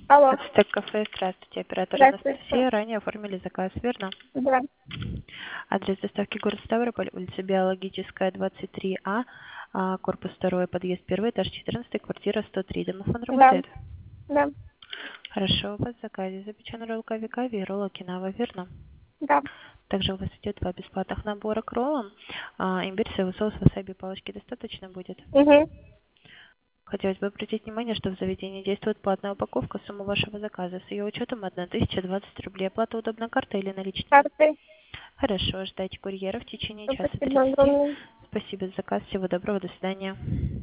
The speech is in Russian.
Алло. Ацтек кафе, здравствуйте, оператор Здравствуйте. Анастасия. Ранее оформили заказ, верно? Да. Адрес доставки город Ставрополь, улица Биологическая, 23А, корпус 2, подъезд 1, этаж 14, квартира 103. Домофон Да. работает? Да. Хорошо, у вас в заказе запечена роллка Викави и ролл Окинава, верно? Да. Также у вас идет 2 бесплатных набора к роллам. Имбирь, соевый соус, васаби, палочки достаточно будет? Угу. Хотелось бы обратить внимание, что в заведении действует платная упаковка. Сумма вашего заказа с ее учетом 1020 рублей. Оплата удобна картой или наличными? Карты. Хорошо, ждайте курьера в течение часа Спасибо 30. огромное. Спасибо за заказ. Всего доброго. До свидания.